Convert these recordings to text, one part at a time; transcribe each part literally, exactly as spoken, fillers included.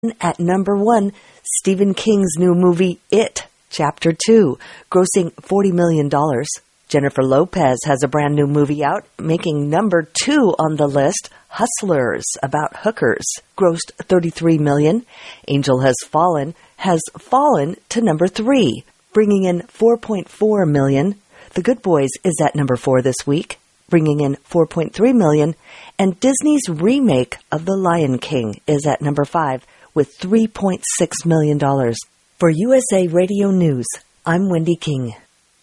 At number one, Stephen King's new movie, It, Chapter two, grossing forty million dollars. Jennifer Lopez has a brand new movie out, making number two on the list, Hustlers, about hookers, grossed thirty-three million dollars. Angel Has Fallen has fallen to number three, bringing in four point four million dollars. The Good Boys is at number four this week, bringing in four point three million dollars. And Disney's remake of The Lion King is at number five with three point six million dollars. For U S A Radio News, I'm Wendy King.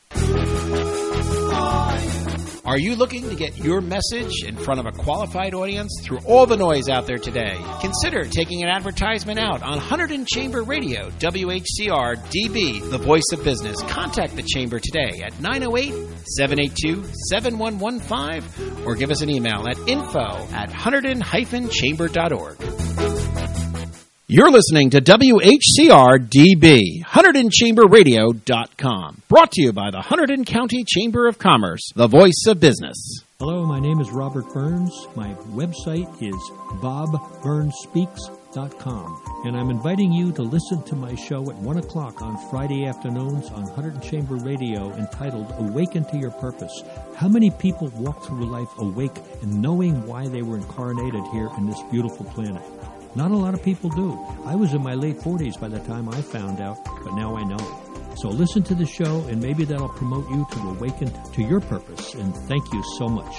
Are you looking to get your message in front of a qualified audience through all the noise out there today? Consider taking an advertisement out on Hunterdon Chamber Radio, W H C R D B, the voice of business. Contact the Chamber today at nine oh eight, seven eight two, seven one one five or give us an email at info at hunterdon dash chamber dot org. You're listening to W H C R D B, Hunterdon Chamber Radio dot com. Brought to you by the Hunterdon County Chamber of Commerce, the voice of business. Hello, my name is Robert Burns. My website is bob burns speaks dot com. And I'm inviting you to listen to my show at one o'clock on Friday afternoons on Hunterdon Chamber Radio entitled Awaken to Your Purpose. How many people walk through life awake and knowing why they were incarnated here in this beautiful planet? Not a lot of people do. I was in my late forties by the time I found out, but now I know. So listen to the show, and maybe that'll promote you to awaken to your purpose. And thank you so much.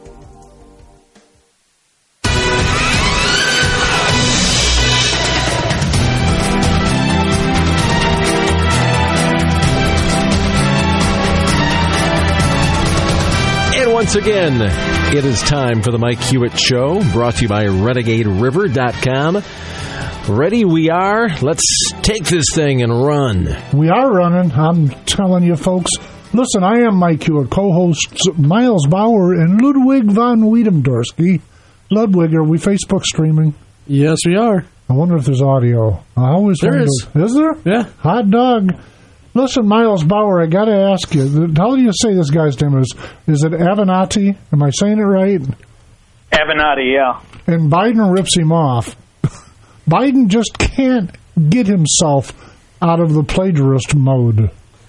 And once again, it is time for the Mike Hewitt Show, brought to you by renegade river dot com. Ready we are. Let's take this thing and run. We are running. I'm telling you, folks. Listen, I am Mike Hewitt, co-hosts Miles Bauer and Ludwig von Wiedemdorski. Ludwig, are we Facebook streaming? Yes, we are. I wonder if there's audio. I always there wonder. Is. Is there? Yeah. Hot dog. Listen, Miles Bauer, I got to ask you, how do you say this guy's name is? Is it Avenatti? Am I saying it right? Avenatti, yeah. And Biden rips him off. Biden just can't get himself out of the plagiarist mode.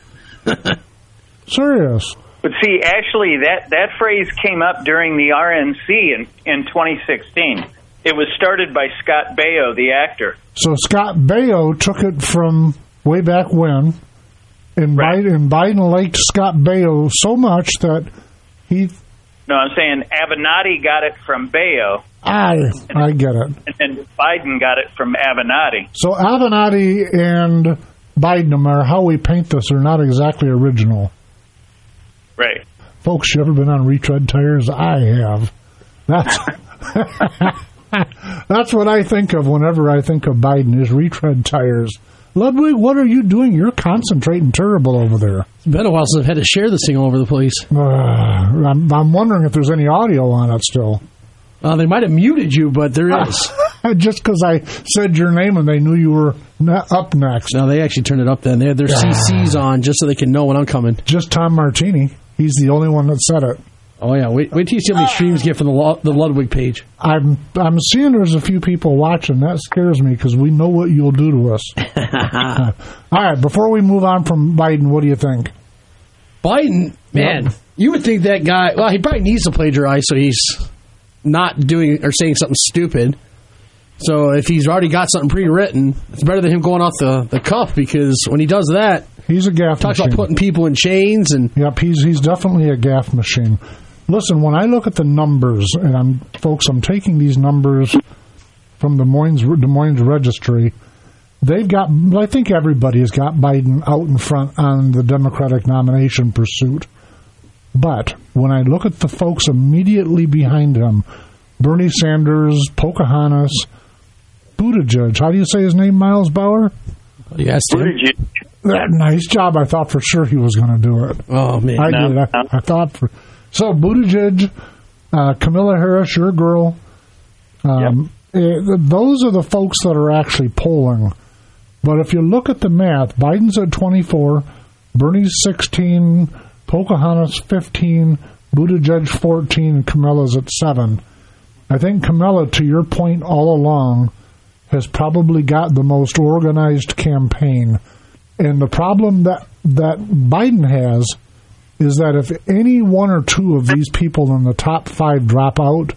Serious. But see, actually, that, that phrase came up during the R N C in, in twenty sixteen. It was started by Scott Baio, the actor. So Scott Baio took it from way back when, and, right. Biden, and Biden liked Scott Baio so much that he... No, I'm saying Avenatti got it from Baio. I, I get it. And then Biden got it from Avenatti. So Avenatti and Biden, no matter how we paint this, are not exactly original. Right. Folks, you ever been on retread tires? I have. That's that's what I think of whenever I think of Biden, is retread tires. Ludwig, what are you doing? You're concentrating terrible over there. It's been a while since I've had to share this thing all over the place. Uh, I'm, I'm wondering if there's any audio on it still. Uh, they might have muted you, but there is. Just because I said your name and they knew you were ne- up next. No, they actually turned it up then. They had their C Cs on just so they can know when I'm coming. Just Tom Martini. He's the only one that said it. Oh, yeah. Wait, wait till you see how many streams get from the, Lo- the Ludwig page. I'm I'm seeing there's a few people watching. That scares me because we know what you'll do to us. uh, all right, before we move on from Biden, what do you think? Biden, man, yep. You would think that guy, well, he probably needs to plagiarize so he's not doing or saying something stupid. So if he's already got something pre-written, it's better than him going off the, the cuff, because when he does that, he's a gaff talks machine. About putting people in chains. And yep, he's he's definitely a gaff machine. Listen, when I look at the numbers, and I'm folks, I'm taking these numbers from Des Moines Des Moines Registry. They've got, I think everybody has got Biden out in front on the Democratic nomination pursuit. But when I look at the folks immediately behind him, Bernie Sanders, Pocahontas, Buttigieg. How do you say his name, Miles Bauer? Yes, Buttigieg. That, nice job. I thought for sure he was going to do it. Oh, man. I no, did. no. I, I thought for... So, Buttigieg, uh, Kamala Harris, your girl, um, yep. uh, those are the folks that are actually polling. But if you look at the math, Biden's at twenty-four, Bernie's sixteen, Pocahontas fifteen, Buttigieg fourteen, and Kamala's at seven. I think Kamala, to your point all along, has probably got the most organized campaign. And the problem that, that Biden has is that if any one or two of these people in the top five drop out,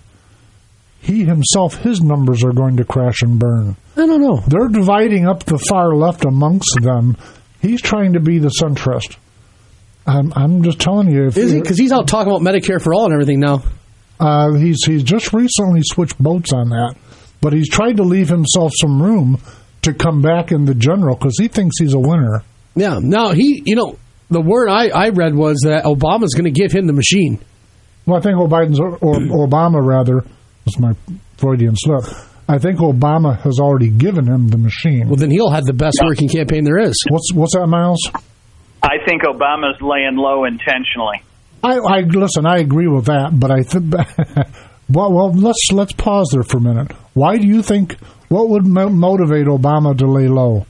he himself, his numbers are going to crash and burn. I don't know. They're dividing up the far left amongst them. He's trying to be the centrist. I'm, I'm just telling you. If Is he? Because he's out talking about Medicare for all and everything now. Uh, he's he's just recently switched boats on that. But he's tried to leave himself some room to come back in the general because he thinks he's a winner. Yeah. Now, he, you know, the word I, I read was that Obama's going to give him the machine. Well, I think Biden's, or, or Obama, rather, that's my Freudian slip. I think Obama has already given him the machine. Well, then he'll have the best Yeah. working campaign there is. What's what's that, Miles? I think Obama's laying low intentionally. I, I listen. I agree with that, but I think. well, well, let's let's pause there for a minute. Why do you think? What would mo- motivate Obama to lay low?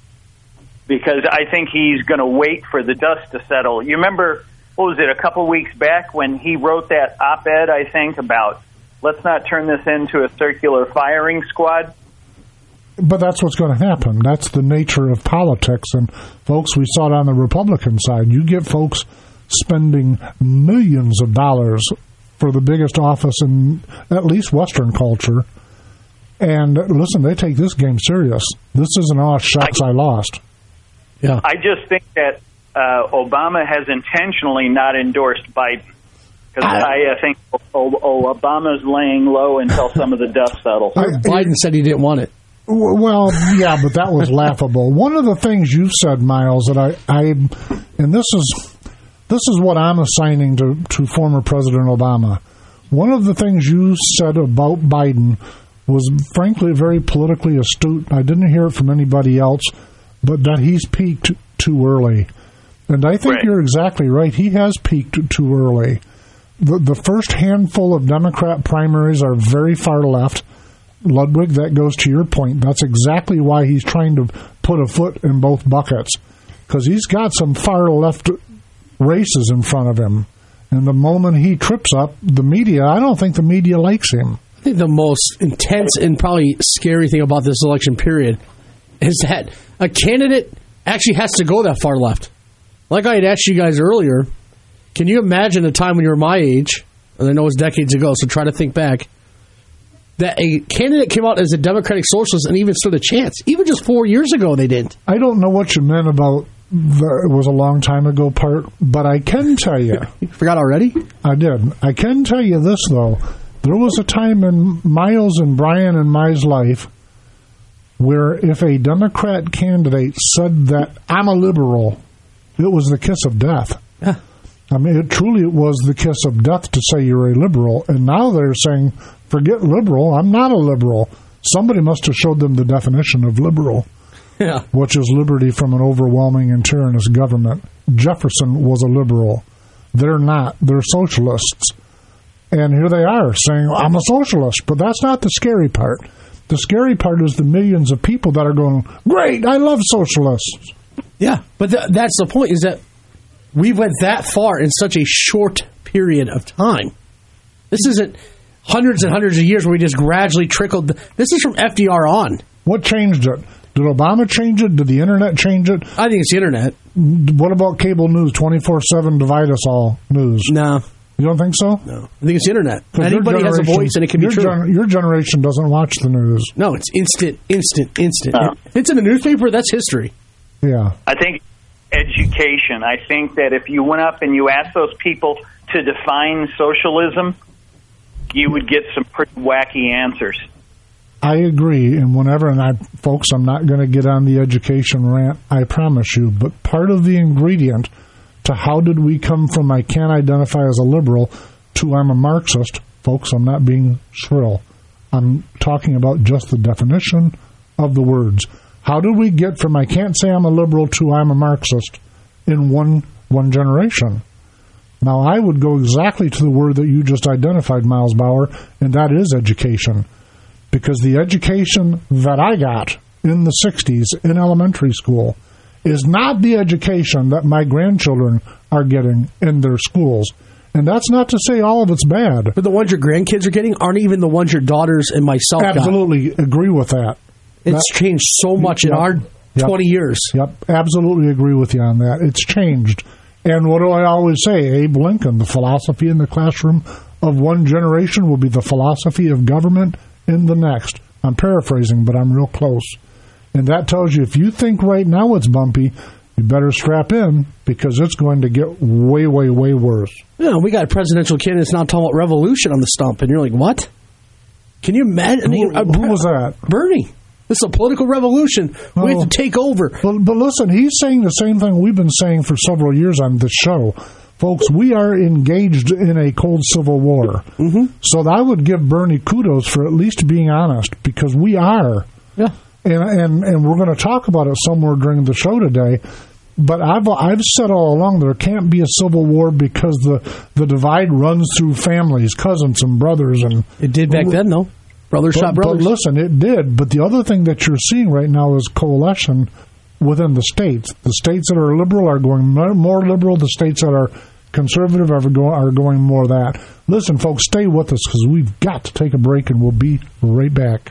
Because I think he's going to wait for the dust to settle. You remember, what was it, a couple weeks back when he wrote that op-ed, I think, about let's not turn this into a circular firing squad? But that's what's going to happen. That's the nature of politics. And, folks, we saw it on the Republican side. You get folks spending millions of dollars for the biggest office in at least Western culture. And, listen, they take this game serious. This isn't, oh, shucks, I lost. Yeah. I just think that uh, Obama has intentionally not endorsed Biden. Because I, I think oh, oh, Obama's laying low until some of the dust settles. I, Biden said he didn't want it. Well, yeah, but that was laughable. One of the things you said, Miles, that I, I and this is this is what I'm assigning to, to former President Obama. One of the things you said about Biden was, frankly, very politically astute. I didn't hear it from anybody else, but that he's peaked too early. And I think Right. you're exactly right. He has peaked too early. The, the first handful of Democrat primaries are very far left. Ludwig, that goes to your point. That's exactly why he's trying to put a foot in both buckets, because he's got some far left races in front of him. And the moment he trips up, the media, I don't think the media likes him. I think the most intense and probably scary thing about this election period is that a candidate actually has to go that far left. Like I had asked you guys earlier, can you imagine a time when you were my age, and I know it's decades ago, so try to think back, that a candidate came out as a Democratic Socialist and even stood a chance? Even just four years ago, they didn't. I don't know what you meant about the it was a long time ago part, but I can tell you. You forgot already? I did. I can tell you this, though. There was a time in Miles and Brian and my life where if a Democrat candidate said that I'm a liberal, it was the kiss of death. Yeah. I mean, it truly was the kiss of death to say you're a liberal. And now they're saying, forget liberal, I'm not a liberal. Somebody must have showed them the definition of liberal, Yeah. which is liberty from an overwhelming and tyrannous government. Jefferson was a liberal. They're not. They're socialists. And here they are saying, I'm a socialist. But that's not the scary part. The scary part is the millions of people that are going, great, I love socialists. Yeah, but th- that's the point, is that we went that far in such a short period of time. This isn't hundreds and hundreds of years where we just gradually trickled. This is from F D R on. What changed it? Did Obama change it? Did the internet change it? I think it's the internet. What about cable news, twenty-four seven, divide us all news? No. You don't think so? No. I think it's the internet. 'Cause Anybody your has a generation- voice and it can be your true. gen- your generation doesn't watch the news. No, it's instant, instant, instant. Oh. If it's in the newspaper, that's history. Yeah. I think education. I think that if you went up and you asked those people to define socialism, you would get some pretty wacky answers. I agree, and whenever, and I, folks, I'm not going to get on the education rant, I promise you, but part of the ingredient to how did we come from I can't identify as a liberal to I'm a Marxist, folks, I'm not being shrill. I'm talking about just the definition of the words. How did we get from I can't say I'm a liberal to I'm a Marxist in one one generation? Now, I would go exactly to the word that you just identified, Miles Bauer, and that is education. Because the education that I got in the sixties in elementary school is not the education that my grandchildren are getting in their schools. And that's not to say all of it's bad. But the ones your grandkids are getting aren't even the ones your daughters and myself got. Absolutely agree with that. It's That- changed so much in Yep. our Yep. twenty years. Yep, absolutely agree with you on that. It's changed. And what do I always say? Abe Lincoln, the philosophy in the classroom of one generation will be the philosophy of government in the next. I'm paraphrasing, but I'm real close. And that tells you if you think right now it's bumpy, you better strap in because it's going to get way, way, way worse. Yeah, we got presidential candidates now talking about revolution on the stump, and you're like, what? Can you imagine? I mean, Who, who was that? Bernie. This is a political revolution. We Oh. have to take over. But, but listen, he's saying the same thing we've been saying for several years on this show. Folks, we are engaged in a cold civil war. Mm-hmm. So I would give Bernie kudos for at least being honest, because we are. Yeah. And, and, and we're going to talk about it somewhere during the show today. But I've I've said all along there can't be a civil war because the, the divide runs through families, cousins and brothers. And It did back then, though. Brothers but, shot brothers. But listen, it did. But the other thing that you're seeing right now is coalition within the states. The states that are liberal are going more liberal. The states that are conservative are going, are going more that. Listen, folks, stay with us because we've got to take a break, and we'll be right back.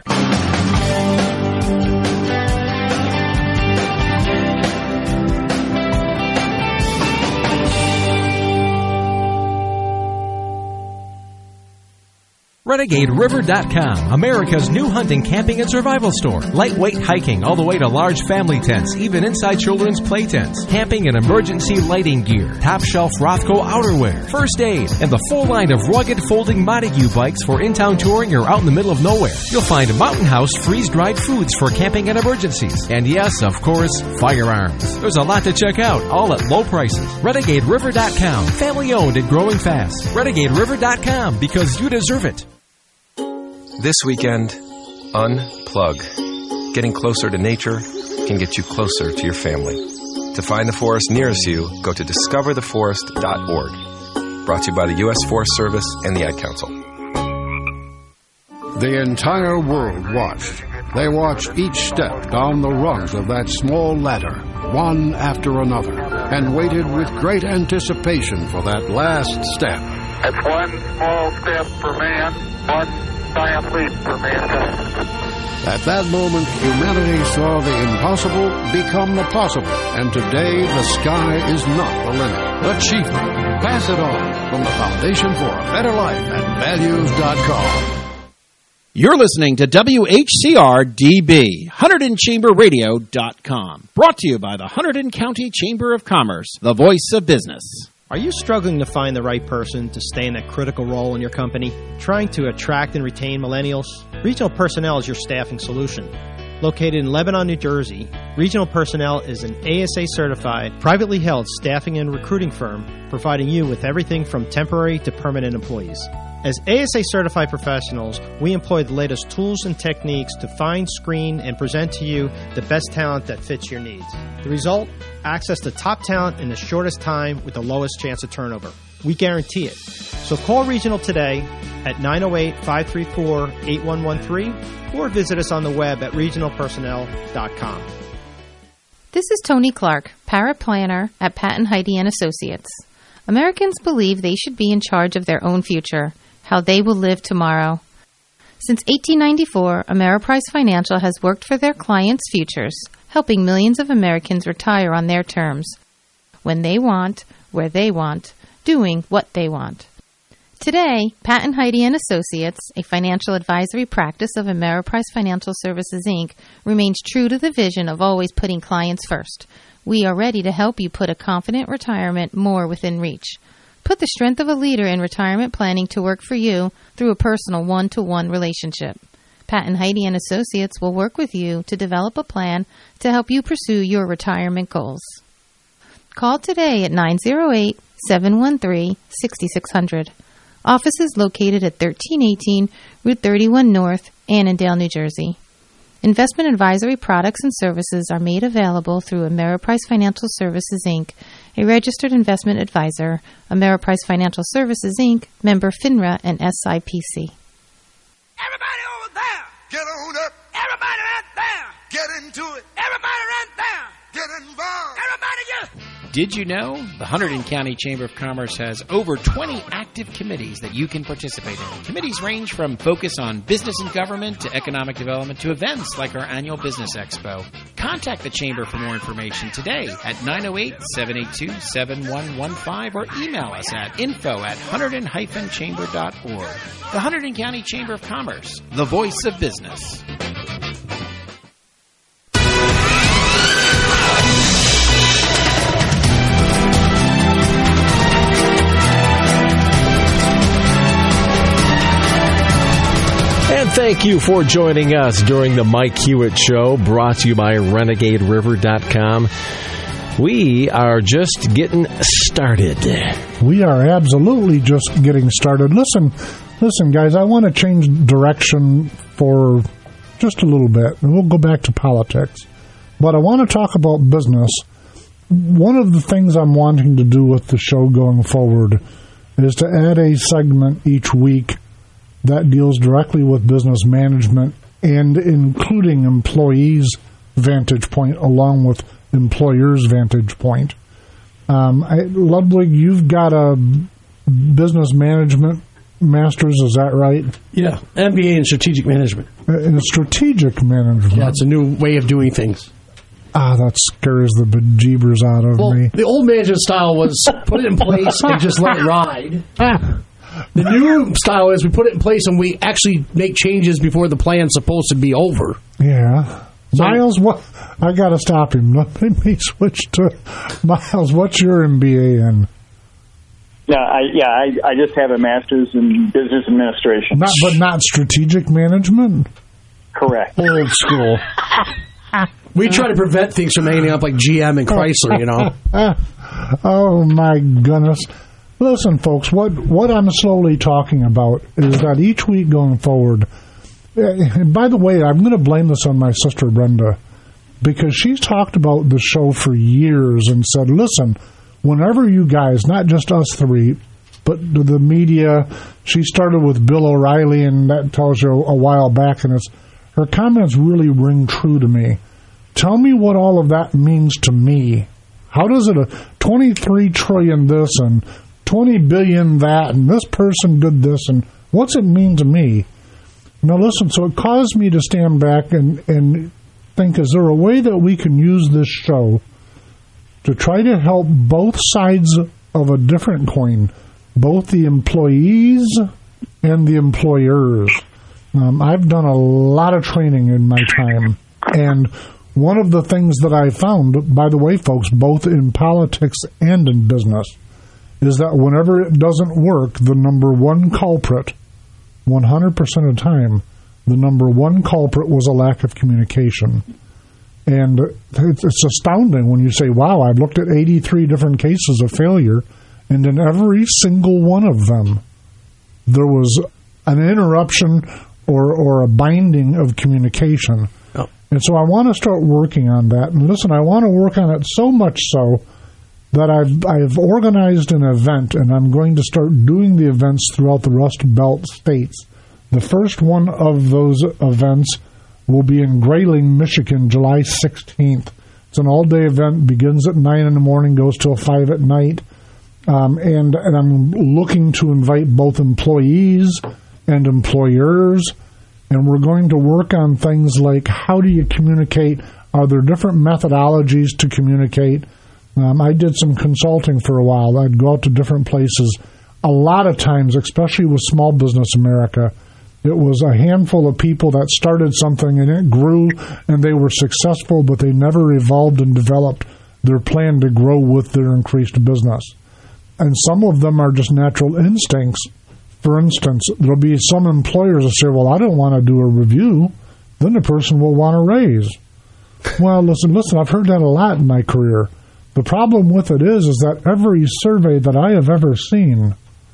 Renegade River dot com, America's new hunting, camping, and survival store. Lightweight hiking all the way to large family tents, even inside children's play tents. Camping and emergency lighting gear. Top shelf Rothco outerwear. First aid. And the full line of rugged folding Montague bikes for in-town touring or out in the middle of nowhere. You'll find Mountain House freeze-dried foods for camping and emergencies. And yes, of course, firearms. There's a lot to check out, all at low prices. Renegade River dot com. Family owned and growing fast. Renegade River dot com, because you deserve it. This weekend, unplug. Getting closer to nature can get you closer to your family. To find the forest nearest you, go to discover the forest dot org. Brought to you by the U S Forest Service and the Ad Council. The entire world watched. They watched each step down the rungs of that small ladder, one after another, and waited with great anticipation for that last step. That's one small step for man, one giant leap for mankind. At that moment, humanity saw the impossible become the possible, and today the sky is not the limit. Achievement. Pass it on from the Foundation for a Better Life at values dot com. You're listening to W H C R D B, Hunterdon Chamber Radio dot com. Brought to you by the Hunterdon County Chamber of Commerce, the voice of business. Are you struggling to find the right person to stay in that critical role in your company? Trying to attract and retain millennials? Regional Personnel is your staffing solution. Located in Lebanon, New Jersey, Regional Personnel is an A S A-certified, privately held staffing and recruiting firm providing you with everything from temporary to permanent employees. As A S A-certified professionals, we employ the latest tools and techniques to find, screen, and present to you the best talent that fits your needs. The result? Access to top talent in the shortest time with the lowest chance of turnover. We guarantee it. So call Regional today at nine oh eight, five three four, eight one one three or visit us on the web at regional personnel dot com. This is Tony Clark, paraplanner at Patton Heidi and Associates. Americans believe they should be in charge of their own future, how they will live tomorrow. Since eighteen ninety-four, Ameriprise Financial has worked for their clients' futures, helping millions of Americans retire on their terms, when they want, where they want, doing what they want. Today, Patton Heidi and Associates, a financial advisory practice of Ameriprise Financial Services, Incorporated, remains true to the vision of always putting clients first. We are ready to help you put a confident retirement more within reach. Put the strength of a leader in retirement planning to work for you through a personal one-to-one relationship. Patton Heidi and Associates will work with you to develop a plan to help you pursue your retirement goals. Call today at nine oh eight, seven one three, six six zero zero. Office is located at thirteen eighteen Route thirty-one North, Annandale, New Jersey. Investment advisory products and services are made available through Ameriprise Financial Services, Incorporated, a registered investment advisor. Ameriprise Financial Services, Incorporated, member FINRA and S I P C. Everybody over there, get on up. Everybody right there, get into it. Everybody right there, get involved. Everybody just... Did you know? The Hunterdon County Chamber of Commerce has over twenty active committees that you can participate in. Committees range from focus on business and government to economic development to events like our annual Business Expo. Contact the Chamber for more information today at nine oh eight, seven eight two, seven one one five or email us at info at hunterdon dash chamber dot org. The Hunterdon County Chamber of Commerce, the voice of business. And thank you for joining us during the Mike Hewitt Show, brought to you by renegade river dot com. We are just getting started. We are absolutely just getting started. Listen, listen, guys, I want to change direction for just a little bit, and we'll go back to politics. But I want to talk about business. One of the things I'm wanting to do with the show going forward is to add a segment each week that deals directly with business management and including employees' vantage point along with employers' vantage point. Um, I, Ludwig, you've got a business management master's, is that right? Yeah, M B A in strategic management. Uh, in strategic management. Yeah, it's a new way of doing things. Ah, that scares the bejeebers out of well, me. The old management style was put it in place and just let it ride. The new style is we put it in place and we actually make changes before the plan's supposed to be over. Yeah. So, Miles, what? I got to stop him. Let me switch to Miles. What's your M B A in? Yeah, I, yeah, I, I just have a master's in business administration. Not, but not strategic management. Correct. Old school. We try to prevent things from ending up like G M and Chrysler, you know. Oh my goodness. Listen, folks, what, what I'm slowly talking about is that each week going forward, and by the way, I'm going to blame this on my sister Brenda, because she's talked about the show for years and said, listen, whenever you guys, not just us three, but the media, she started with Bill O'Reilly, and that tells you a while back, and it's, her comments really ring true to me. Tell me what all of that means to me. How does it, a twenty-three trillion this and twenty billion that, and this person did this, and what's it mean to me? Now listen, so it caused me to stand back and, and think, is there a way that we can use this show to try to help both sides of a different coin, both the employees and the employers? Um, I've done a lot of training in my time, and one of the things that I found, by the way, folks, both in politics and in business, is that whenever it doesn't work, the number one culprit, one hundred percent of the time, the number one culprit was a lack of communication. And it's, it's astounding when you say, wow, I've looked at eighty-three different cases of failure, and in every single one of them, there was an interruption or, or a binding of communication. Oh. And so I want to start working on that. And listen, I want to work on it so much so that I've I've organized an event, and I'm going to start doing the events throughout the Rust Belt states. The first one of those events will be in Grayling, Michigan, July sixteenth. It's an all-day event, begins at nine in the morning, goes till five at night. Um, and, and I'm looking to invite both employees and employers, and we're going to work on things like how do you communicate? Are there different methodologies to communicate? Um, I did some consulting for a while. I'd go out to different places. A lot of times, especially with Small Business America, it was a handful of people that started something and it grew and they were successful, but they never evolved and developed their plan to grow with their increased business. And some of them are just natural instincts. For instance, there'll be some employers that say, well, I don't want to do a review. Then the person will want to raise. Well, listen, listen, I've heard that a lot in my career. The problem with it is, is that every survey that I have ever seen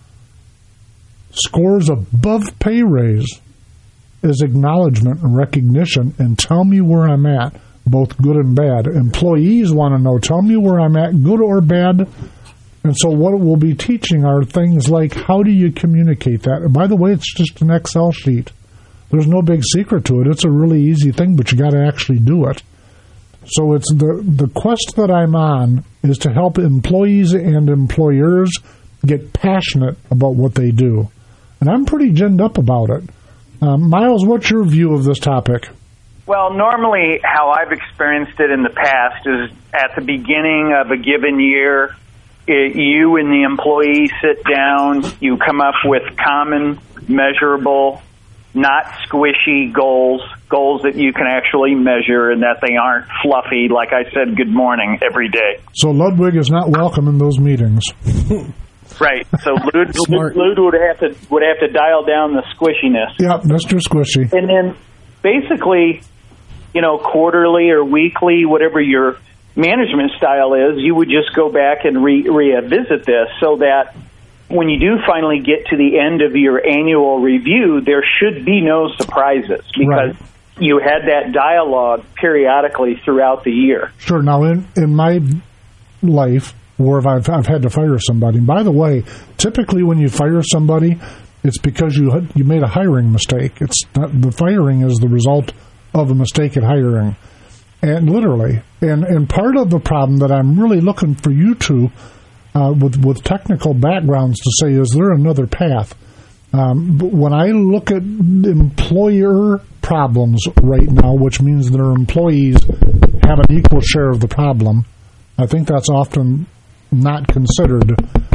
scores above pay raise is acknowledgement and recognition, and tell me where I'm at, both good and bad. Employees want to know, tell me where I'm at, good or bad. And so what we'll be teaching are things like, how do you communicate that? And by the way, it's just an Excel sheet. There's no big secret to it. It's a really easy thing, but you got to actually do it. So it's the, the quest that I'm on is to help employees and employers get passionate about what they do. And I'm pretty ginned up about it. Um, Miles, what's your view of this topic? Well, normally how I've experienced it in the past is at the beginning of a given year, it, you and the employee sit down, you come up with common, measurable, not squishy goals, goals that you can actually measure and that they aren't fluffy, like I said, good morning every day. So Ludwig is not welcome in those meetings. Right. So Lud, Lud, Lud would have to would have to dial down the squishiness. Yep, Mister Squishy. And then basically, you know, quarterly or weekly, whatever your management style is, you would just go back and re- revisit this so that when you do finally get to the end of your annual review, there should be no surprises because right. you had that dialogue periodically throughout the year. Sure. Now, in, in my life, where I've, I've had to fire somebody, and by the way, typically when you fire somebody, it's because you you made a hiring mistake. It's not, the firing is the result of a mistake at hiring, and literally. And and part of the problem that I'm really looking for you to Uh, with with technical backgrounds to say, is there another path? Um, but when I look at employer problems right now, which means their employees have an equal share of the problem, I think that's often not considered.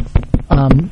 Um,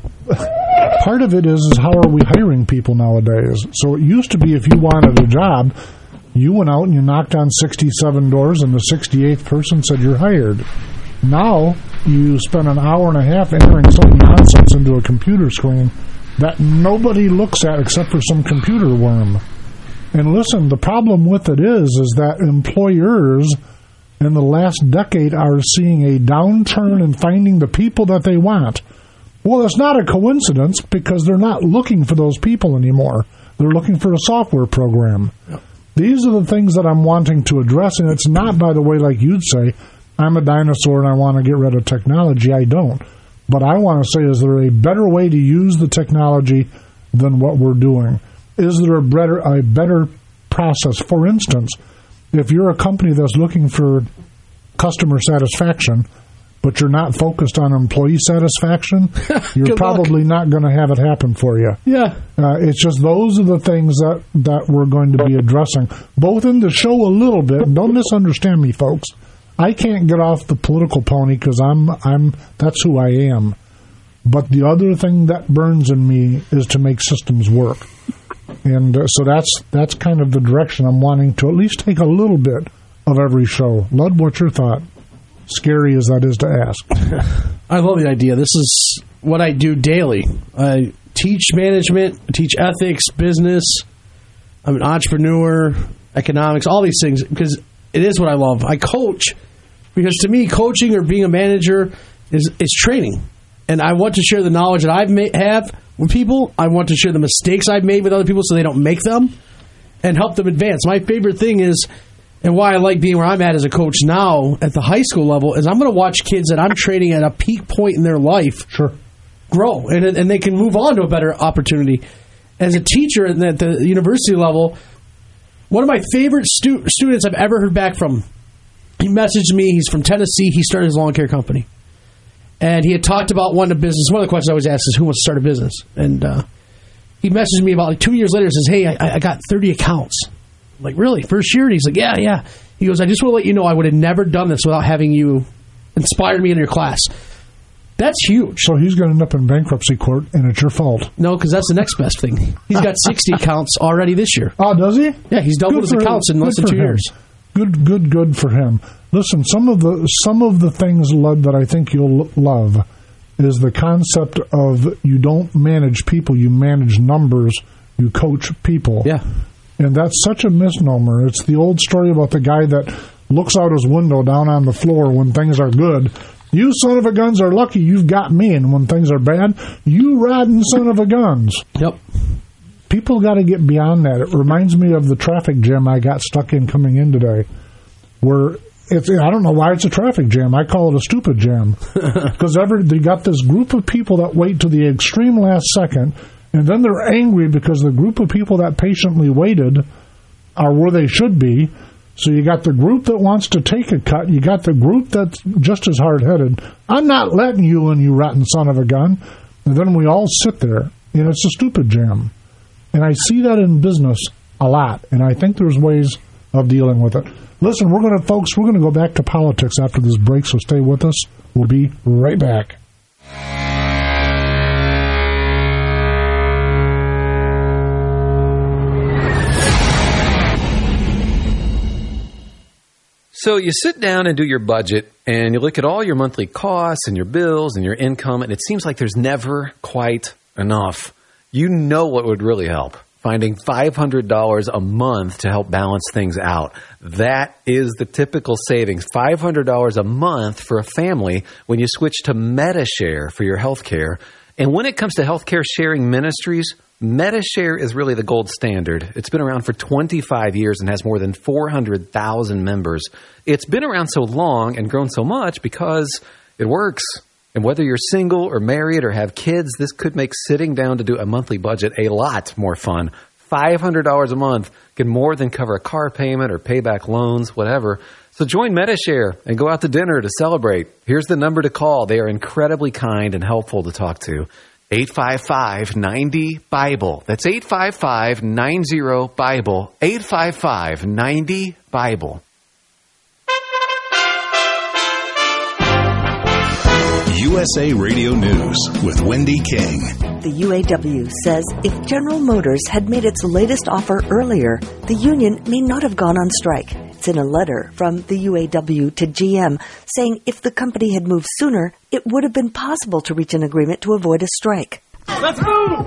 part of it is, is how are we hiring people nowadays? So it used to be if you wanted a job, you went out and you knocked on sixty-seven doors and the sixty-eighth person said you're hired. Now, you spend an hour and a half entering some nonsense into a computer screen that nobody looks at except for some computer worm. And listen, the problem with it is, is that employers in the last decade are seeing a downturn in finding the people that they want. Well, it's not a coincidence because they're not looking for those people anymore. They're looking for a software program. Yep. These are the things that I'm wanting to address, and it's not, by the way, like you'd say, I'm a dinosaur and I want to get rid of technology. I don't. But I want to say, is there a better way to use the technology than what we're doing? Is there a better, a better process? For instance, if you're a company that's looking for customer satisfaction, but you're not focused on employee satisfaction, you're probably luck. not going to have it happen for you. Yeah. Uh, it's just those are the things that, that we're going to be addressing, both in the show a little bit. Don't misunderstand me, folks. I can't get off the political pony because I'm I'm that's who I am. But the other thing that burns in me is to make systems work, and uh, so that's that's kind of the direction I'm wanting to at least take a little bit of every show. Lud, what's your thought? Scary as that is to ask. I love the idea. This is what I do daily. I teach management, I teach ethics, business. I'm an entrepreneur, economics, all these things because it is what I love. I coach. Because to me, coaching or being a manager is, is training. And I want to share the knowledge that I have with people. I want to share the mistakes I've made with other people so they don't make them and help them advance. My favorite thing is, and why I like being where I'm at as a coach now at the high school level, is I'm going to watch kids that I'm training at a peak point in their life sure. grow. And, and they can move on to a better opportunity. As a teacher at the university level, one of my favorite stu- students I've ever heard back from, he messaged me. He's from Tennessee. He started his lawn care company. And he had talked about wanting a business. One of the questions I always ask is, who wants to start a business? And uh, he messaged me about like two years later and says, hey, I, I got thirty accounts. I'm like, really? First year? And he's like, yeah, yeah. He goes, I just want to let you know I would have never done this without having you inspire me in your class. That's huge. So he's going to end up in bankruptcy court, and it's your fault. No, because that's the next best thing. He's got sixty accounts already this year. Oh, does he? Yeah, he's doubled his accounts in less than two him. years. Good, good, good for him. Listen, some of the some of the things, Lud, that I think you'll love is the concept of you don't manage people, you manage numbers, you coach people. Yeah. And that's such a misnomer. It's the old story about the guy that looks out his window down on the floor when things are good. You son of a guns are lucky you've got me, and when things are bad, you rotten son of a guns. Yep. People got to get beyond that. It reminds me of the traffic jam I got stuck in coming in today, where it's, I don't know why it's a traffic jam. I call it a stupid jam. Because they got this group of people that wait to the extreme last second, and then they're angry because the group of people that patiently waited are where they should be. So you got the group that wants to take a cut. You got the group that's just as hard-headed. I'm not letting you in, you rotten son of a gun. And then we all sit there, and it's a stupid jam. And I see that in business a lot, and I think there's ways of dealing with it. Listen, we're going to, folks, we're going to go back to politics after this break, so stay with us. We'll be right back. So you sit down and do your budget, and you look at all your monthly costs and your bills and your income, and it seems like there's never quite enough. You know what would really help? Finding five hundred dollars a month to help balance things out. That is the typical savings, five hundred dollars a month for a family when you switch to Medi-Share for your health care. And when it comes to healthcare sharing ministries, Medi-Share is really the gold standard. It's been around for twenty-five years and has more than four hundred thousand members. It's been around so long and grown so much because it works. And whether you're single or married or have kids, this could make sitting down to do a monthly budget a lot more fun. five hundred dollars a month can more than cover a car payment or pay back loans, whatever. So join Medi-Share and go out to dinner to celebrate. Here's the number to call. They are incredibly kind and helpful to talk to. eight five five, nine zero, Bible. That's eight five five, nine zero, Bible. eight five five, nine zero, Bible. U S A Radio News with Wendy King. The U A W says if General Motors had made its latest offer earlier, the union may not have gone on strike. It's in a letter from the U A W to G M saying if the company had moved sooner, it would have been possible to reach an agreement to avoid a strike. Let's move!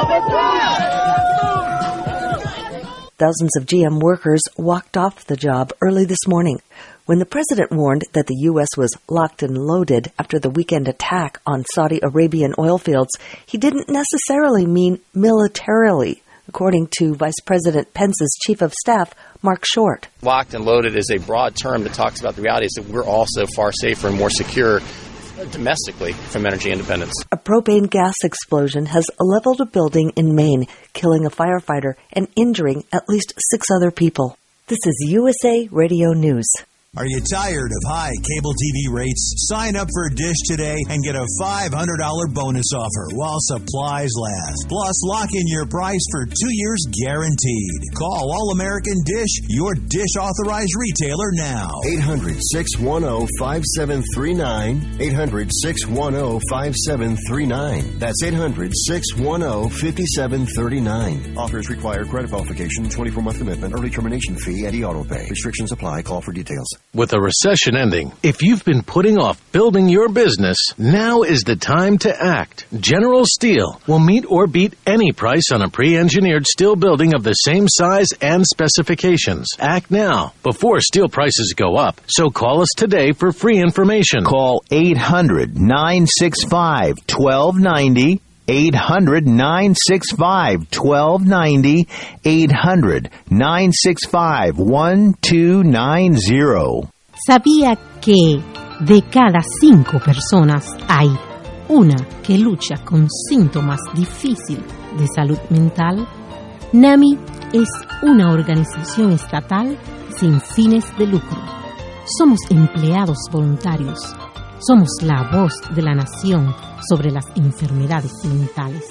Thousands of G M workers walked off the job early this morning. When the president warned that the U S was locked and loaded after the weekend attack on Saudi Arabian oil fields, he didn't necessarily mean militarily, according to Vice President Pence's chief of staff, Mark Short. Locked and loaded is a broad term that talks about the reality is that we're also far safer and more secure domestically from energy independence. A propane gas explosion has leveled a building in Maine, killing a firefighter and injuring at least six other people. This is U S A Radio News. Are you tired of high cable T V rates? Sign up for Dish today and get a five hundred dollars bonus offer while supplies last. Plus, lock in your price for two years guaranteed. Call All American Dish, your Dish authorized retailer now. eight hundred, six one zero, five seven three nine. eight hundred, six one zero, five seven three nine. That's eight hundred, six one zero, five seven three nine. Offers require credit verification, twenty-four month commitment, early termination fee, and e-auto pay. Restrictions apply. Call for details. With a recession ending, if you've been putting off building your business, now is the time to act. General Steel will meet or beat any price on a pre-engineered steel building of the same size and specifications. Act now, before steel prices go up. So call us today for free information. Call eight hundred, nine six five, one two nine zero. eight hundred, nine six five, one two nine zero. eight hundred, nine six five, one two nine zero. ¿Sabía que de cada cinco personas hay una que lucha con síntomas difíciles de salud mental? NAMI es una organización estatal sin fines de lucro. Somos empleados voluntarios. Somos la voz de la nación sobre las enfermedades mentales.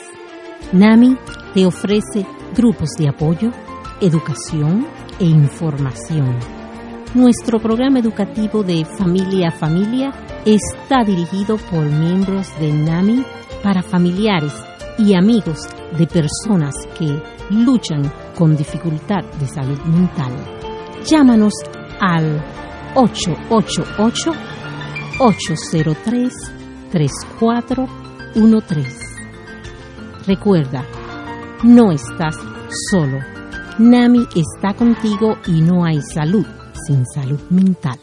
NAMI te ofrece grupos de apoyo, educación e información. Nuestro programa educativo de Familia a Familia está dirigido por miembros de NAMI para familiares y amigos de personas que luchan con dificultad de salud mental. Llámanos al ocho ocho ocho, ocho cero tres, tres cuatro uno tres. Recuerda, no estás solo. NAMI está contigo y no hay salud sin salud mental.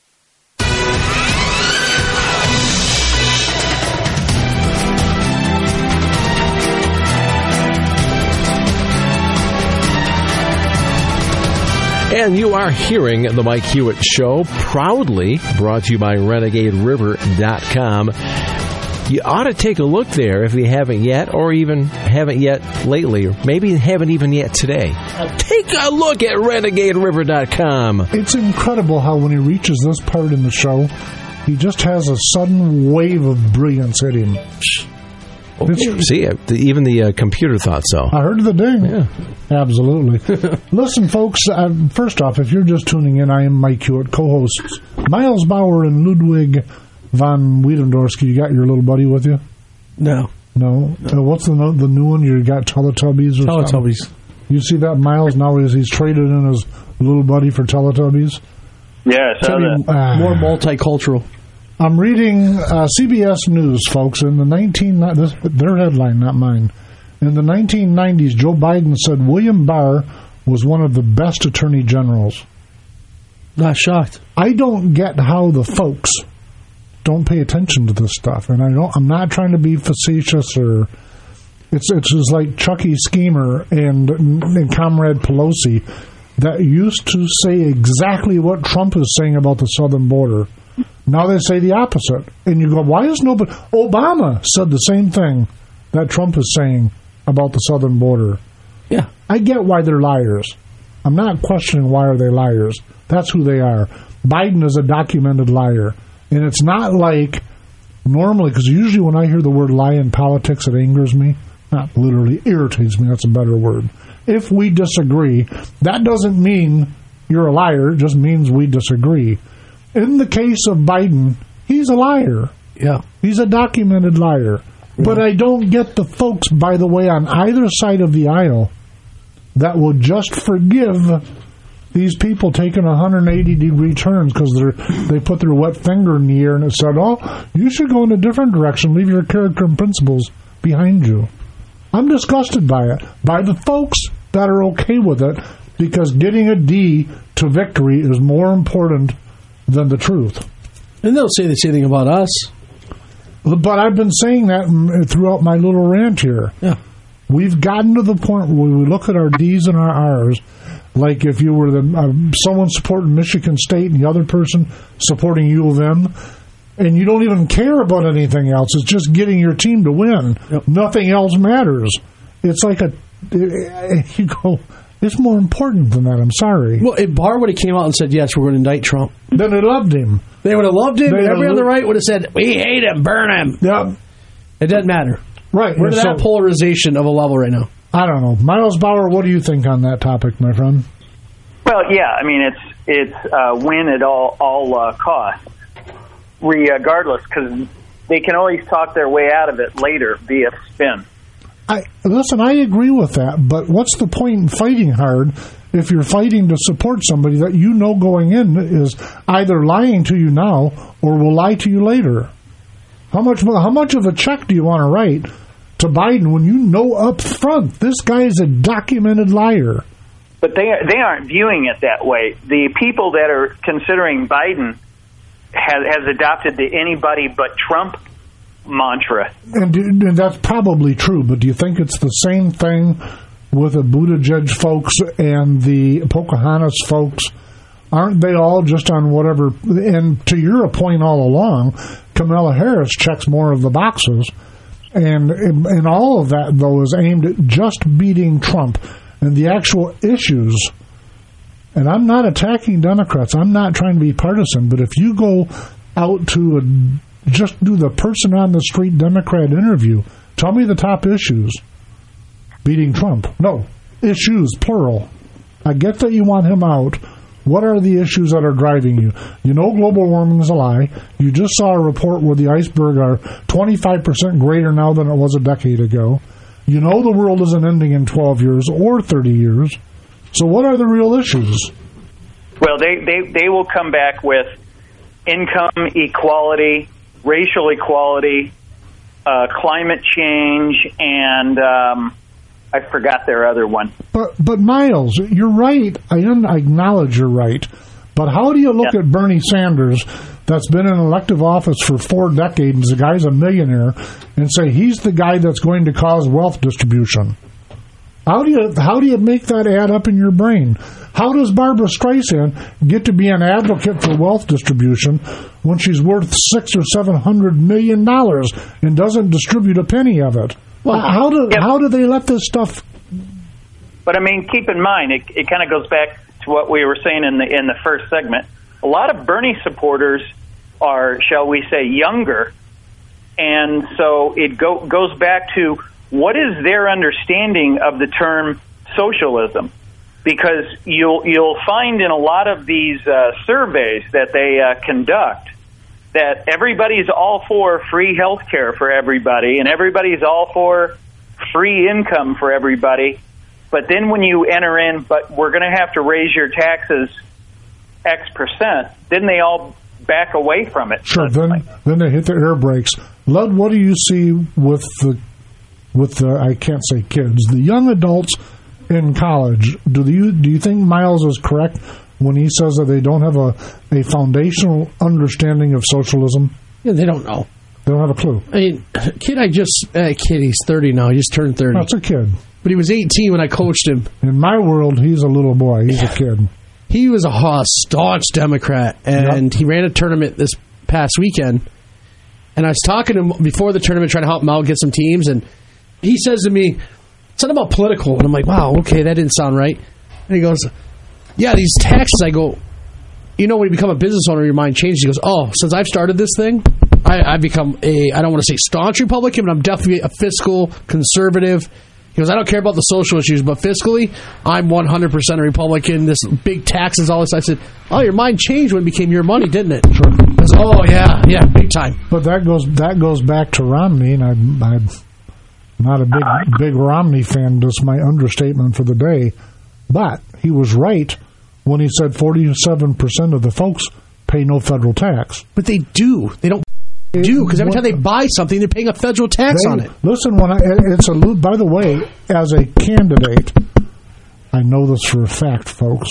And you are hearing the Mike Hewitt Show, proudly brought to you by Renegade River dot com. you ought to take a look there if you haven't yet, or even haven't yet lately, or maybe haven't even yet today. Take a look at renegade river dot com. It's incredible how when he reaches this part in the show, he just has a sudden wave of brilliance hit him. Oh, see, even the uh, computer thought so. I heard the ding. Yeah. Absolutely. Listen, folks, uh, first off, if you're just tuning in, I am Mike Hewitt, co-hosts Miles Bauer and Ludwig von Wiedendorski. You got your little buddy with you? No. No? Uh, what's the the new one? You got Teletubbies or Teletubbies. Something? You see that, Miles? Now he's, he's traded in his little buddy for Teletubbies? Yeah, I saw that. Uh, More multicultural. I'm reading uh, C B S News, folks. In the nineteen this, their headline, not mine. In the nineteen nineties, Joe Biden said William Barr was one of the best attorney generals. Not shocked. I don't get how the folks don't pay attention to this stuff, and I don't. I'm not trying to be facetious or. It's it's just like Chucky Schemer and, and Comrade Pelosi that used to say exactly what Trump is saying about the southern border. Now they say the opposite. And you go, why is nobody... Obama said the same thing that Trump is saying about the southern border. Yeah. I get why they're liars. I'm not questioning why are they liars. That's who they are. Biden is a documented liar. And it's not like normally, because usually when I hear the word lie in politics, it angers me. Not literally, irritates me. That's a better word. If we disagree, that doesn't mean you're a liar. It just means we disagree. In the case of Biden, he's a liar. Yeah. He's a documented liar. Yeah. But I don't get the folks, by the way, on either side of the aisle that will just forgive these people taking one hundred eighty degree turns because they put their wet finger in the air and it said, oh, you should go in a different direction. Leave your character and principles behind you. I'm disgusted by it. By the folks that are okay with it, because getting a D to victory is more important than the truth. And they'll say the same thing about us. But I've been saying that throughout my little rant here. Yeah. We've gotten to the point where we look at our D's and our R's, like if you were the uh, someone supporting Michigan State and the other person supporting U of M, and you don't even care about anything else. It's just getting your team to win. Yep. Nothing else matters. It's like a... You go... It's more important than that. I'm sorry. Well, if Barr would have came out and said, yes, we're going to indict Trump, then they loved him. They would have loved him, they and everybody on the right would have said, we hate him, burn him. Yeah. It doesn't matter. Right. We're to so, that polarization of a level right now. I don't know. Miles Bauer, what do you think on that topic, my friend? Well, yeah, I mean, it's it's uh, win at all, all uh, costs, regardless, because they can always talk their way out of it later via spin. I, listen, I agree with that, but what's the point in fighting hard if you're fighting to support somebody that you know going in is either lying to you now or will lie to you later? How much how much of a check do you want to write to Biden when you know up front this guy is a documented liar? But they they aren't viewing it that way. The people that are considering Biden has, has adopted the anybody but Trump mantra. And, and that's probably true, but do you think it's the same thing with the Buttigieg folks and the Pocahontas folks? Aren't they all just on whatever? And to your point all along, Kamala Harris checks more of the boxes. And, and all of that, though, is aimed at just beating Trump. And the actual issues, and I'm not attacking Democrats, I'm not trying to be partisan, but if you go out to a just do the person on the street Democrat interview. Tell me the top issues. Beating Trump. No. Issues, plural. I get that you want him out. What are the issues that are driving you? You know global warming is a lie. You just saw a report where the iceberg are twenty-five percent greater now than it was a decade ago. You know the world isn't ending in twelve years or thirty years. So what are the real issues? Well, they, they, they will come back with income equality, racial equality, uh, climate change, and um, I forgot their other one. But, but Miles, you're right. I, I acknowledge you're right. But how do you look yeah. at Bernie Sanders, that's been in elective office for four decades, the guy's a millionaire, and say he's the guy that's going to cause wealth distribution? How do you how do you make that add up in your brain? How does Barbara Streisand get to be an advocate for wealth distribution when she's worth six or seven hundred million dollars and doesn't distribute a penny of it? Well, how do yeah. how do they let this stuff? But I mean, keep in mind, it, it kind of goes back to what we were saying in the in the first segment. A lot of Bernie supporters are, shall we say, younger, and so it go, goes back to what is their understanding of the term socialism? Because you'll you'll find in a lot of these uh, surveys that they uh, conduct that everybody's all for free health care for everybody, and everybody's all for free income for everybody. But then when you enter in, but we're going to have to raise your taxes X percent, then they all back away from it. Sure. Then then they hit the air brakes. Lud, what do you see with the with the I can't say kids, the young adults in college? Do you do you think Miles is correct when he says that they don't have a, a foundational understanding of socialism? Yeah, they don't know. They don't have a clue. I mean, kid, I just uh, kid, he's thirty now. He just turned thirty. That's a kid. But he was eighteen when I coached him. In my world, he's a little boy. He's a kid. He was a staunch Democrat, and yep. he ran a tournament this past weekend. And I was talking to him before the tournament, trying to help him out, get some teams, and he says to me, something about political. And I'm like, wow, okay, that didn't sound right. And he goes, yeah, these taxes. I go, you know, when you become a business owner, your mind changes. He goes, oh, since I've started this thing, I, I've become a, I don't want to say staunch Republican, but I'm definitely a fiscal conservative. He goes, I don't care about the social issues, but fiscally, I'm one hundred percent a Republican. This big taxes, all this. I said, oh, your mind changed when it became your money, didn't it? Sure. He goes, oh, yeah, yeah, big time. But that goes that goes back to Romney, and I'm, I'm not a big big Romney fan. Just my understatement for the day. But he was right when he said forty-seven percent of the folks pay no federal tax. But they do. They don't. Do because every time they buy something, they're paying a federal tax they, on it. Listen, when I, it's a by the way, as a candidate, I know this for a fact, folks.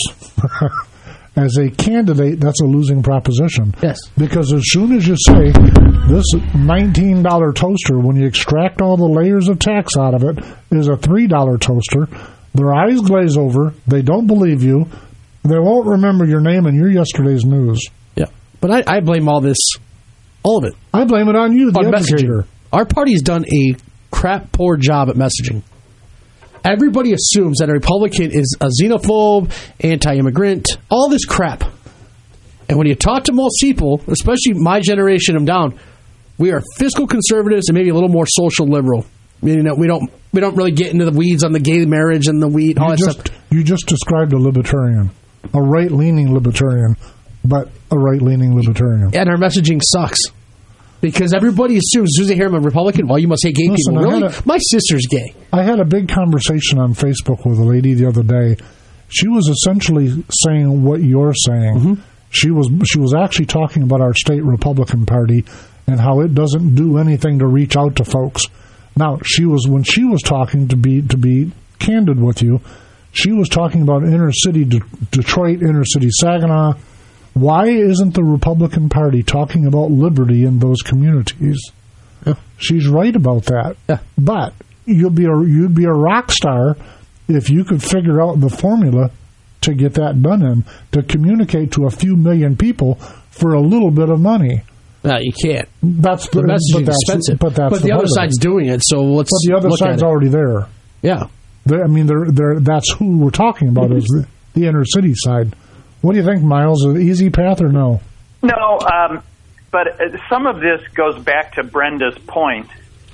As a candidate, that's a losing proposition. Yes, because as soon as you say this nineteen dollar toaster, when you extract all the layers of tax out of it, is a three dollar toaster, their eyes glaze over. They don't believe you. They won't remember your name and your yesterday's news. Yeah, but I, I blame all this. All of it. I blame it on you, the on educator. Messaging. Our party's done a crap poor job at messaging. Everybody assumes that a Republican is a xenophobe, anti-immigrant, all this crap. And when you talk to most people, especially my generation and down, we are fiscal conservatives and maybe a little more social liberal. Meaning that we don't we don't really get into the weeds on the gay marriage and the weed, all you that just, stuff. You just described a libertarian, a right-leaning libertarian. But a right-leaning libertarian. And our messaging sucks. Because everybody assumes, as soon as they hear I'm a Republican, well, you must hate gay Listen, people. Really? A, My sister's gay. I had a big conversation on Facebook with a lady the other day. She was essentially saying what you're saying. Mm-hmm. She was she was actually talking about our state Republican Party and how it doesn't do anything to reach out to folks. Now, she was when she was talking, to be to be candid with you, she was talking about inner city De- Detroit, inner city Saginaw. Why isn't the Republican Party talking about liberty in those communities? Yeah. She's right about that. Yeah. But you'd be a, you'd be a rock star if you could figure out the formula to get that done in, to communicate to a few million people for a little bit of money. No, you can't. That's the, the messaging but that's, expensive. But, that's but the, the other side's doing it, so let's But the other look side's at it. already there. Yeah. They're, I mean, they're, they're, that's who we're talking about is the, the inner city side. What do you think, Miles? An easy path or no? No, um, but some of this goes back to Brenda's point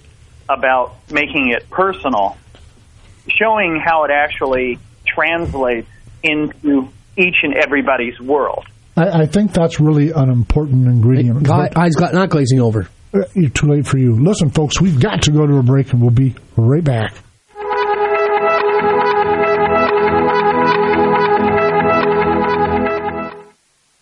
about making it personal, showing how it actually translates into each and everybody's world. I, I think that's really an important ingredient. Guy, eyes got not glazing over. Uh, you're too late for you. Listen, folks, we've got to go to a break, and we'll be right back.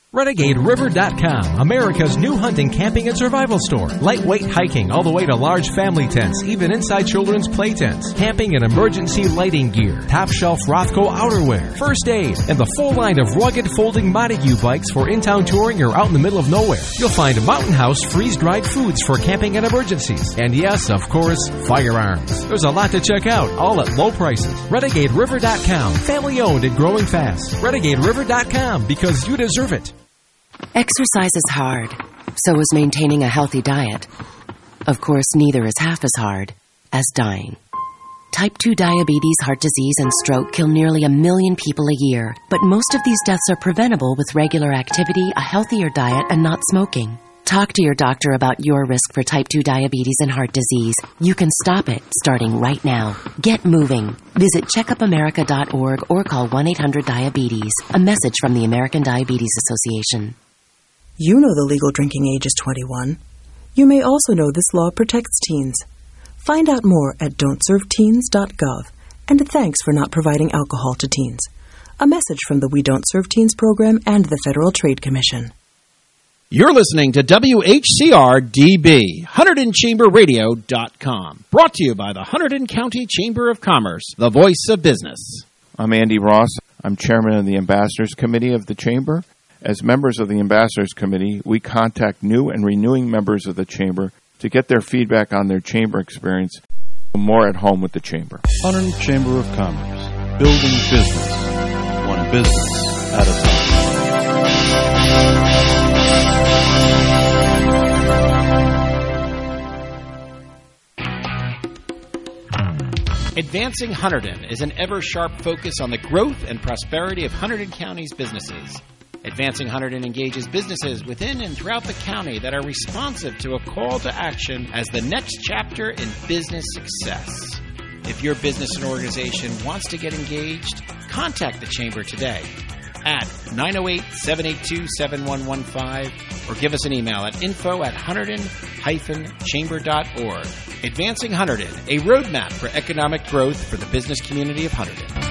Renegade River dot com, America's new hunting, camping, and survival store. Lightweight hiking all the way to large family tents, even inside children's play tents. Camping and emergency lighting gear. Top shelf Rothko outerwear. First aid. And the full line of rugged folding Montague bikes for in-town touring or out in the middle of nowhere. You'll find Mountain House freeze-dried foods for camping and emergencies. And yes, of course, firearms. There's a lot to check out, all at low prices. Renegade River dot com, family owned and growing fast. Renegade River dot com, because you deserve it. Exercise is hard, so is maintaining a healthy diet. Of course, neither is half as hard as dying. Type two diabetes, heart disease, and stroke kill nearly a million people a year, but most of these deaths are preventable with regular activity, a healthier diet, and not smoking. Talk to your doctor about your risk for type two diabetes and heart disease. You can stop it starting right now. Get moving. Visit checkup america dot org or call one eight hundred diabetes. A message from the American Diabetes Association. You know the legal drinking age is twenty-one. You may also know this law protects teens. Find out more at don't serve teens dot gov. And thanks for not providing alcohol to teens. A message from the We Don't Serve Teens program and the Federal Trade Commission. You're listening to W H C R D B, Hunterdon Chamber Radio dot com. Brought to you by the Hunterdon County Chamber of Commerce, the voice of business. I'm Andy Ross. I'm chairman of the Ambassadors Committee of the Chamber. As members of the Ambassadors Committee, we contact new and renewing members of the Chamber to get their feedback on their Chamber experience and more at home with the Chamber. Hunterdon Chamber of Commerce, building business, one business at a time. Advancing Hunterdon is an ever-sharp focus on the growth and prosperity of Hunterdon County's businesses. Advancing Hunterdon engages businesses within and throughout the county that are responsive to a call to action as the next chapter in business success. If your business and organization wants to get engaged, contact the Chamber today at nine oh eight, seven eight two, seven one one five or give us an email at info at hunterdon dash chamber dot org. Advancing Hunterdon, a roadmap for economic growth for the business community of Hunterdon.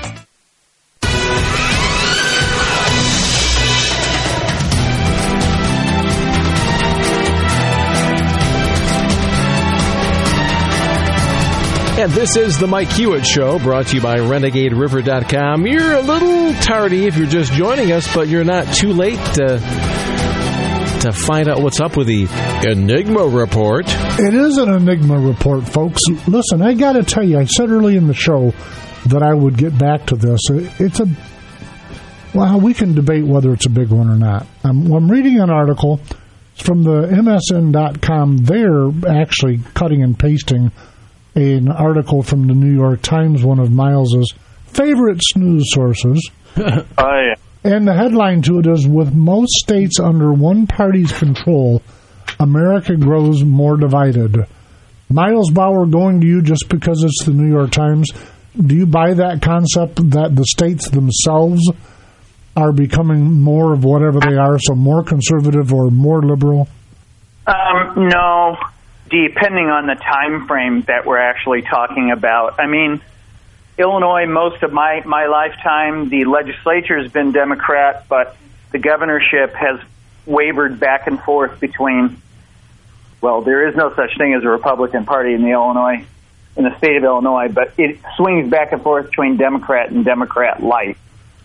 And this is the Mike Hewitt Show, brought to you by Renegade River dot com. You're a little tardy if you're just joining us, but you're not too late to, to find out what's up with the Enigma Report. It is an Enigma Report, folks. Listen, I got to tell you, I said early in the show that I would get back to this. It's a... Well, we can debate whether it's a big one or not. I'm, I'm reading an article from the M S N dot com. They're actually cutting and pasting an article from the New York Times, one of Miles's favorite news sources. Oh, yeah. And the headline to it is, with most states under one party's control, America grows more divided. Miles Bauer, going to you just because it's the New York Times. Do you buy that concept that the states themselves are becoming more of whatever they are, so more conservative or more liberal? Um, no. Depending on the time frame that we're actually talking about. I mean, Illinois, most of my, my lifetime, the legislature has been Democrat, but the governorship has wavered back and forth between, well, there is no such thing as a Republican Party in the Illinois, in the state of Illinois, but it swings back and forth between Democrat and Democrat light.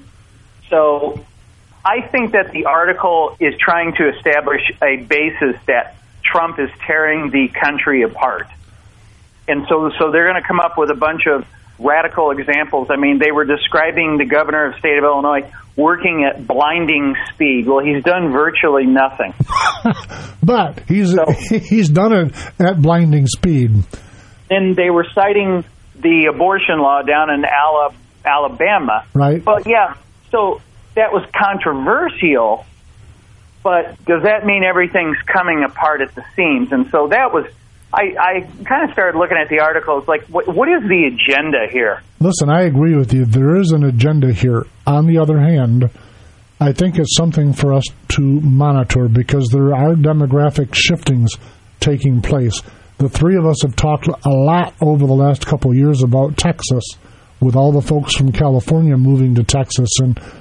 So I think that the article is trying to establish a basis that Trump is tearing the country apart. And so so they're going to come up with a bunch of radical examples. I mean, they were describing the governor of the state of Illinois working at blinding speed. Well, he's done virtually nothing. But he's so, he's done it at blinding speed. And they were citing the abortion law down in Alabama. Right. But, yeah, so that was controversial. But does that mean everything's coming apart at the seams? And so that was, I, I kind of started looking at the articles, like, what, what is the agenda here? Listen, I agree with you. There is an agenda here. On the other hand, I think it's something for us to monitor because there are demographic shiftings taking place. The three of us have talked a lot over the last couple of years about Texas, with all the folks from California moving to Texas and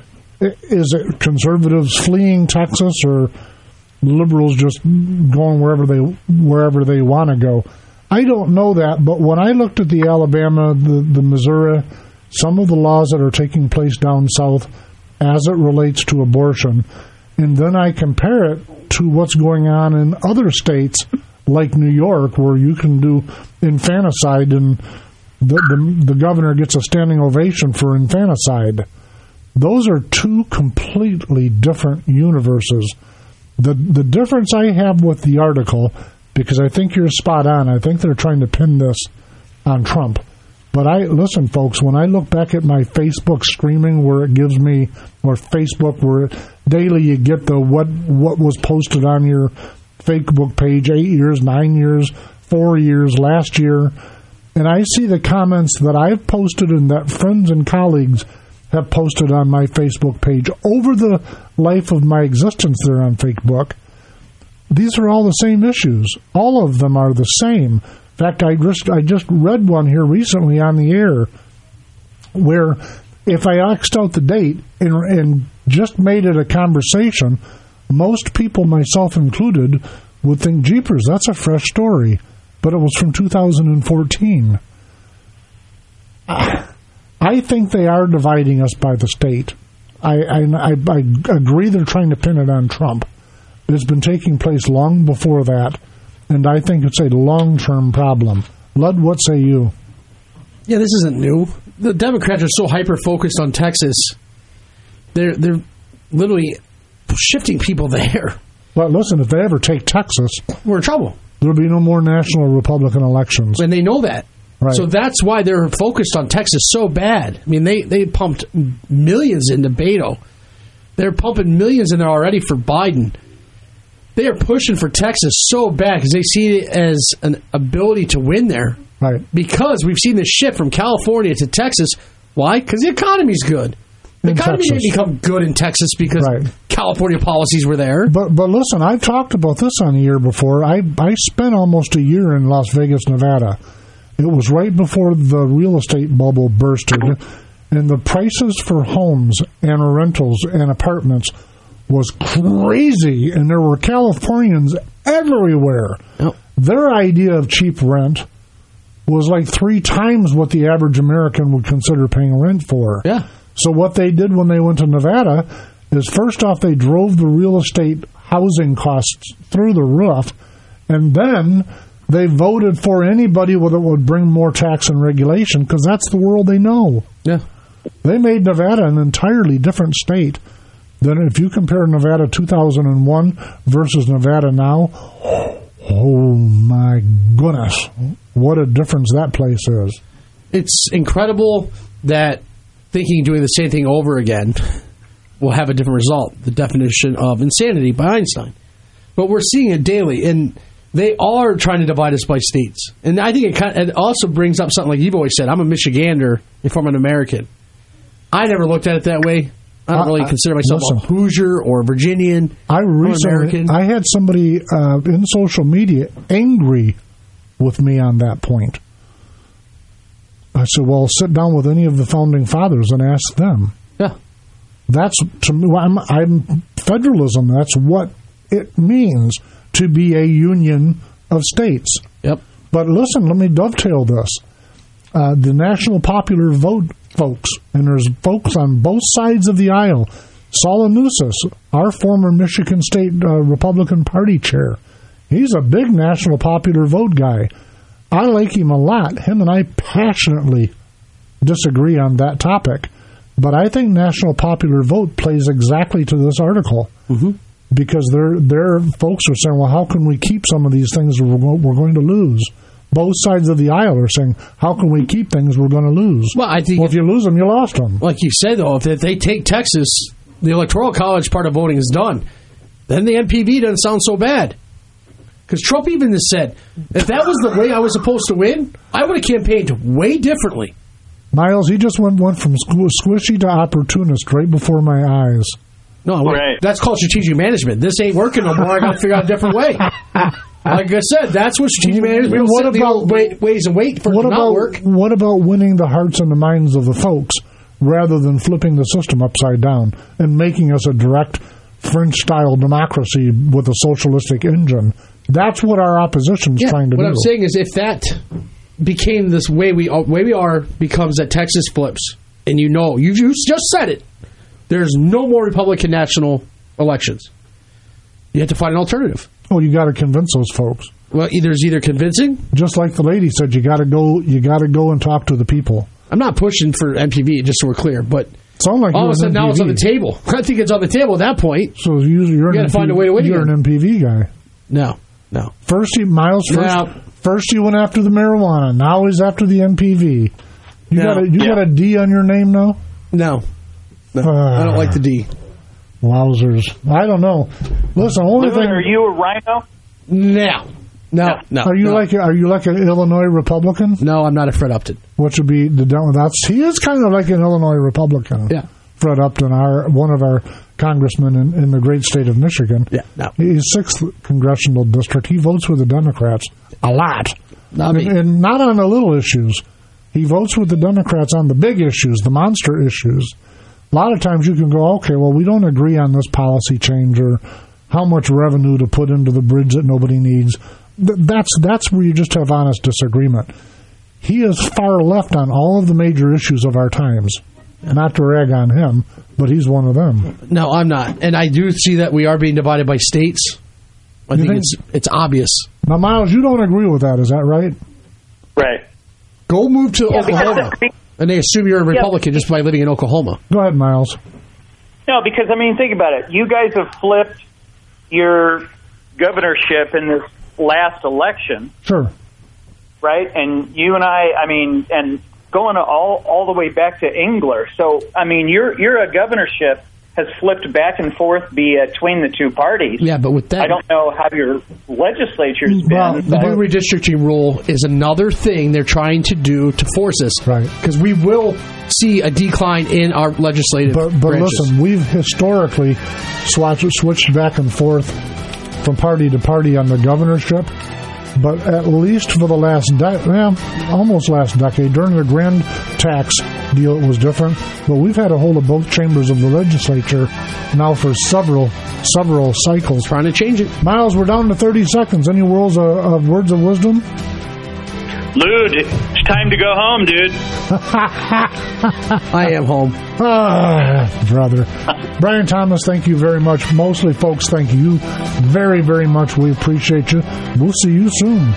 Is it conservatives fleeing Texas or liberals just going wherever they wherever they want to go? I don't know that, but when I looked at the Alabama, the, the Missouri, some of the laws that are taking place down south as it relates to abortion, and then I compare it to what's going on in other states like New York, where you can do infanticide and the, the, the governor gets a standing ovation for infanticide. Those are two completely different universes. The the difference I have with the article, because I think you're spot on, I think they're trying to pin this on Trump. But I listen, folks, when I look back at my Facebook streaming where it gives me, or Facebook where it, daily you get the what what was posted on your Facebook page eight years, nine years, four years, last year, and I see the comments that I've posted and that friends and colleagues have posted on my Facebook page over the life of my existence there on Facebook. These are all the same issues. All of them are the same. In fact, I just I just read one here recently on the air where if I X'd out the date and, and just made it a conversation, most people, myself included, would think, jeepers, that's a fresh story. But it was from two thousand fourteen. Ah. I think they are dividing us by the state. I, I, I, I agree they're trying to pin it on Trump. It's been taking place long before that, and I think it's a long-term problem. Lud, what say you? Yeah, this isn't new. The Democrats are so hyper-focused on Texas. They're, they're literally shifting people there. Well, listen, if they ever take Texas, we're in trouble. There'll be no more national Republican elections. And they know that. Right. So that's why they're focused on Texas so bad. I mean, they, they pumped millions into Beto. They're pumping millions in there already for Biden. They are pushing for Texas so bad because they see it as an ability to win there. Right. Because we've seen this shift from California to Texas. Why? Because the economy's good. The in economy Texas. didn't become good in Texas because right. California policies were there. But but listen, I've talked about this on the air before. I, I spent almost a year in Las Vegas, Nevada. It was right before the real estate bubble bursted, and the prices for homes and rentals and apartments was crazy, and there were Californians everywhere. Yep. Their idea of cheap rent was like three times what the average American would consider paying rent for. Yeah. So what they did when they went to Nevada is, first off, they drove the real estate housing costs through the roof, and then they voted for anybody that would bring more tax and regulation, because that's the world they know. Yeah. They made Nevada an entirely different state than if you compare Nevada two thousand one versus Nevada now. Oh, my goodness. What a difference that place is. It's incredible that thinking doing the same thing over again will have a different result. The definition of insanity by Einstein. But we're seeing it daily, and they are trying to divide us by states. And I think it, kind of, it also brings up something like you've always said. I'm a Michigander if I'm an American. I never looked at it that way. I don't really I, consider myself listen, a Hoosier or Virginian. I recently, I had somebody uh, in social media angry with me on that point. I said, well, sit down with any of the founding fathers and ask them. Yeah. That's, to me, I'm, I'm federalism. That's what it means to be a union of states. Yep. But listen, let me dovetail this. Uh, the national popular vote folks, and there's folks on both sides of the aisle. Saul Anusas, our former Michigan State uh, Republican Party chair, he's a big national popular vote guy. I like him a lot. Him and I passionately disagree on that topic. But I think national popular vote plays exactly to this article. Mm-hmm. Because their their folks are saying, well, how can we keep some of these things we're, we're going to lose? Both sides of the aisle are saying, how can we keep things we're going to lose? Well, I think well, if you lose them, you lost them. Like you said, though, if they take Texas, the Electoral College part of voting is done. Then the N P V doesn't sound so bad. Because Trump even has said, if that was the way I was supposed to win, I would have campaigned way differently. Miles, he just went, went from squishy to opportunist right before my eyes. No, right. That's called strategic management. This ain't working no more. I got to figure out a different way. Like I said, that's what strategic management is. What about the old way, ways and wait for it to about, not work? What about winning the hearts and the minds of the folks rather than flipping the system upside down and making us a direct French-style democracy with a socialistic engine. That's what our opposition's yeah, trying to what do. What I'm saying is, if that became this way we way we are becomes that Texas flips, and you know, you, you just said it, there's no more Republican national elections. You have to find an alternative. Oh, you got to convince those folks. Well, either it's either convincing, just like the lady said, you got to go. You got to go and talk to the people. I'm not pushing for M P V, just so we're clear, but sound like all of a sudden now it's on the table. I think it's on the table at that point. So you, you're you got to find a way to win. You're again. an M P V guy. No, no. First, he Miles. First, no. first he went after the marijuana. Now he's after the M P V. You no. got a you yeah. got a D on your name now? No, no. Uh, I don't like the D. Wowzers! I don't know. Listen, only Lou, thing. Are you a rhino? No. No, no. Are you no. like are you like an Illinois Republican? No, I'm not a Fred Upton. What should be the that's he is kind of like an Illinois Republican. Yeah, Fred Upton, our one of our congressmen in, in the great state of Michigan. Yeah, no. He's sixth congressional district. He votes with the Democrats a lot, not and, and not on the little issues. He votes with the Democrats on the big issues, the monster issues. A lot of times you can go, okay, well, we don't agree on this policy change or how much revenue to put into the bridge that nobody needs. That's that's where you just have honest disagreement. He is far left on all of the major issues of our times. Not to rag on him, but he's one of them. No, I'm not. And I do see that we are being divided by states. I think, think it's it's obvious. Now, Miles, you don't agree with that, is that right? Right. Go move to yeah, Oklahoma. Because, and they assume you're a Republican yeah. just by living in Oklahoma. Go ahead, Miles. No, because, I mean, think about it. You guys have flipped your governorship in this last election. Sure. Right? And you and I, I mean, and going all all the way back to Engler. So, I mean, your your governorship has flipped back and forth between the two parties. Yeah, but with that... I don't know how your legislature's well, been. The new redistricting rule is another thing they're trying to do to force us. Right. Because we will see a decline in our legislative But, but branches. listen, we've historically swatched, switched back and forth from party to party on the governorship. But at least for the last, de- well, almost last decade, during the grand tax deal, it was different. But we've had a hold of both chambers of the legislature now for several, several cycles. Trying to change it. Miles, we're down to thirty seconds. Any words of, of words of wisdom? Lou, it's time to go home, dude. I am home. Ah, brother. Brian Thomas, thank you very much. Mostly, folks, thank you very, very much. We appreciate you. We'll see you soon.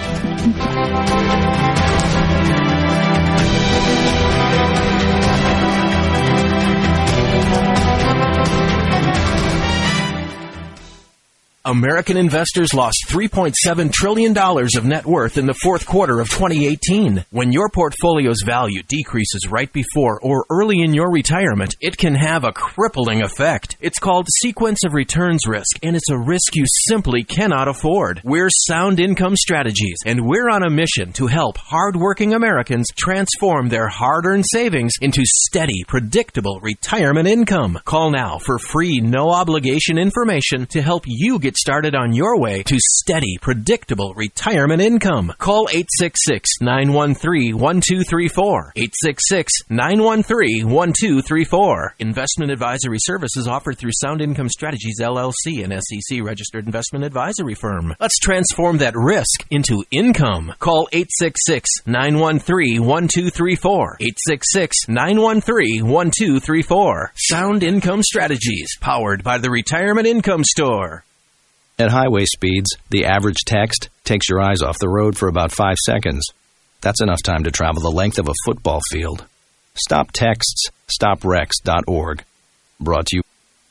American investors lost three point seven trillion dollars of net worth in the fourth quarter of twenty eighteen. When your portfolio's value decreases right before or early in your retirement, it can have a crippling effect. It's called sequence of returns risk, and it's a risk you simply cannot afford. We're Sound Income Strategies, and we're on a mission to help hardworking Americans transform their hard-earned savings into steady, predictable retirement income. Call now for free, no-obligation information to help you get started on your way to steady, predictable retirement income. Call eight six six, nine one three, one two three four. eight six six, nine one three, one two three four. Investment advisory services offered through Sound Income Strategies, L L C, an S E C-registered investment advisory firm. Let's transform that risk into income. Call eight six six, nine one three, one two three four. eight six six, nine one three, one two three four. Sound Income Strategies, powered by the Retirement Income Store. At highway speeds, the average text takes your eyes off the road for about five seconds. That's enough time to travel the length of a football field. Stop texts, stop wrecks dot org. Brought to you.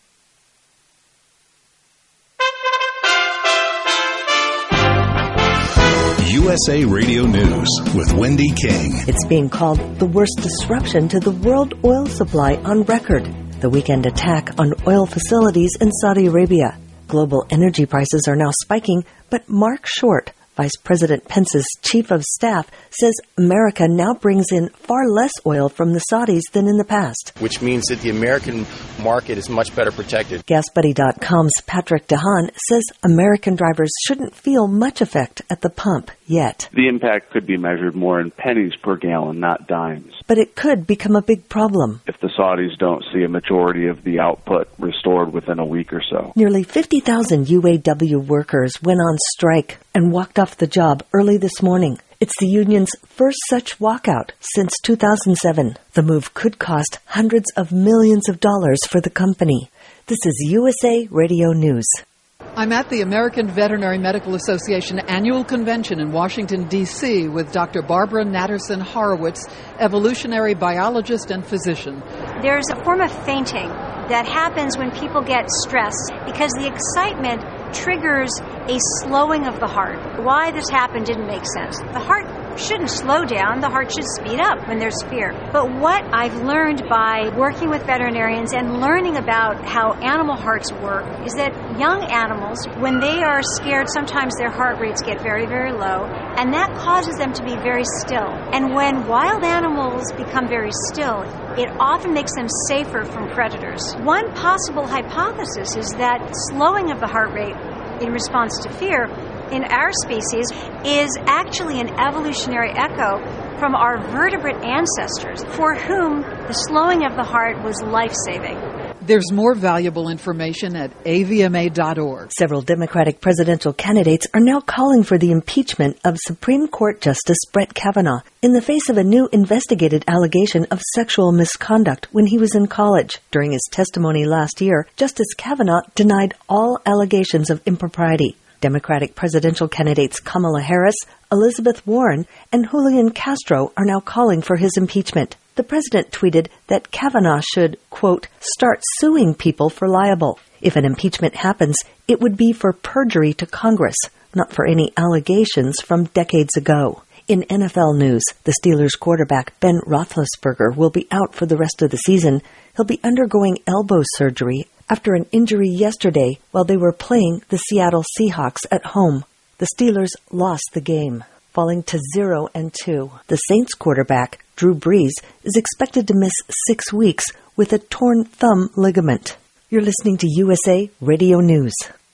U S A Radio News with Wendy King. It's being called the worst disruption to the world oil supply on record. The weekend attack on oil facilities in Saudi Arabia. Global energy prices are now spiking, but Mark Short, Vice President Pence's chief of staff says America now brings in far less oil from the Saudis than in the past. Which means that the American market is much better protected. Gas Buddy dot com's Patrick DeHaan says American drivers shouldn't feel much effect at the pump yet. The impact could be measured more in pennies per gallon, not dimes. But it could become a big problem if the Saudis don't see a majority of the output restored within a week or so. Nearly fifty thousand U A W workers went on strike and walked off the job early this morning. It's the union's first such walkout since two thousand seven. The move could cost hundreds of millions of dollars for the company. This is U S A Radio News. I'm at the American Veterinary Medical Association annual convention in Washington, D C with Doctor Barbara Natterson Horowitz, evolutionary biologist and physician. There's a form of fainting that happens when people get stressed because the excitement triggers a slowing of the heart. Why this happened didn't make sense. The heart shouldn't slow down. The heart should speed up when there's fear. But what I've learned by working with veterinarians and learning about how animal hearts work is that young animals, when they are scared, sometimes their heart rates get very, very low, and that causes them to be very still. And when wild animals become very still, it often makes them safer from predators. One possible hypothesis is that slowing of the heart rate in response to fear in our species is actually an evolutionary echo from our vertebrate ancestors for whom the slowing of the heart was life-saving. There's more valuable information at A V M A dot org. Several Democratic presidential candidates are now calling for the impeachment of Supreme Court Justice Brett Kavanaugh in the face of a new investigated allegation of sexual misconduct when he was in college. During his testimony last year, Justice Kavanaugh denied all allegations of impropriety. Democratic presidential candidates Kamala Harris, Elizabeth Warren, and Julian Castro are now calling for his impeachment. The president tweeted that Kavanaugh should, quote, start suing people for libel. If an impeachment happens, it would be for perjury to Congress, not for any allegations from decades ago. In N F L news, the Steelers quarterback Ben Roethlisberger will be out for the rest of the season. He'll be undergoing elbow surgery after an injury yesterday while they were playing the Seattle Seahawks at home. The Steelers lost the game, falling to zero and two. The Saints quarterback, Drew Brees, is expected to miss six weeks with a torn thumb ligament. You're listening to U S A Radio News.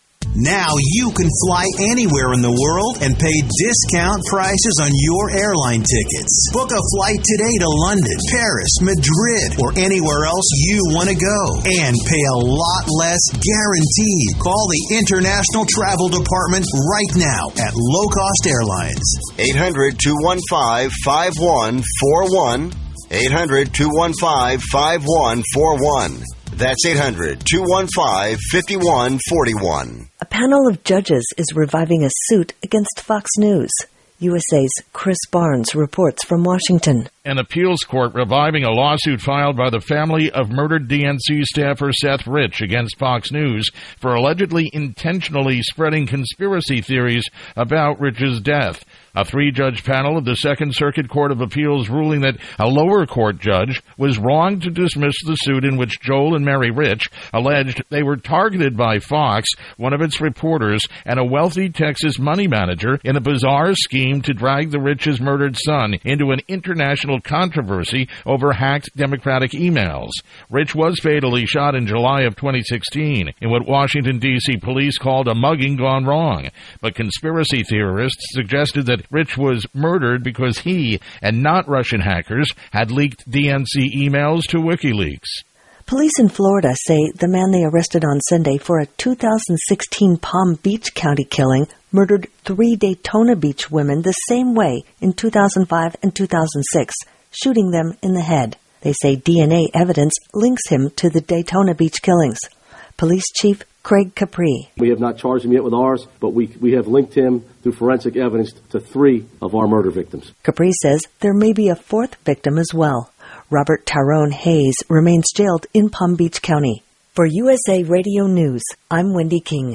Now you can fly anywhere in the world and pay discount prices on your airline tickets. Book a flight today to London, Paris, Madrid, or anywhere else you want to go. And pay a lot less guaranteed. Call the International Travel Department right now at Low Cost Airlines. eight hundred, two one five, five one four one. eight hundred, two one five, five one four one. That's eight hundred, two one five, five one four one. A panel of judges is reviving a suit against Fox News. U S A's Chris Barnes reports from Washington. An appeals court reviving a lawsuit filed by the family of murdered D N C staffer Seth Rich against Fox News for allegedly intentionally spreading conspiracy theories about Rich's death. A three-judge panel of the Second Circuit Court of Appeals ruling that a lower court judge was wrong to dismiss the suit in which Joel and Mary Rich alleged they were targeted by Fox, one of its reporters, and a wealthy Texas money manager in a bizarre scheme to drag the Rich's murdered son into an international controversy over hacked Democratic emails. Rich was fatally shot in July of twenty sixteen in what Washington, D C police called a mugging gone wrong. But conspiracy theorists suggested that Rich was murdered because he, and not Russian hackers, had leaked D N C emails to WikiLeaks. Police in Florida say the man they arrested on Sunday for a two thousand sixteen Palm Beach County killing murdered three Daytona Beach women the same way in two thousand five and two thousand six, shooting them in the head. They say D N A evidence links him to the Daytona Beach killings. Police Chief Craig Capri. We have not charged him yet with ours, but we we have linked him through forensic evidence to three of our murder victims. Capri says there may be a fourth victim as well. Robert Tyrone Hayes remains jailed in Palm Beach County. For U S A Radio News, I'm Wendy King.